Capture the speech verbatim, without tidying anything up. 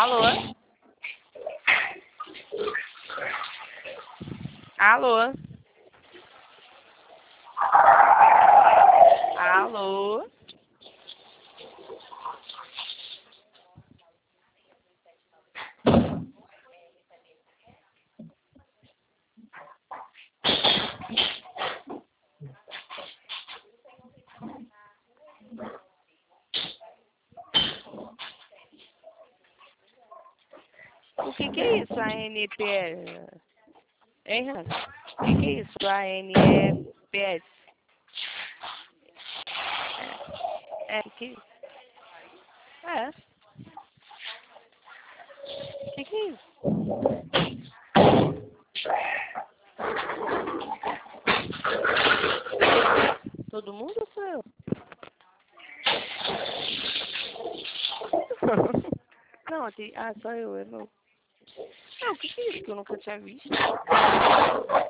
Alô? Alô? Alô? O que que é isso, A N P S? Hein, Renato? O que que é isso, A N P S? É, o que que é isso? É. O que que é isso? Todo mundo ou sou eu? Não, aqui. Ah, só eu, eu não. Não, o que que é isso que eu nunca tinha visto?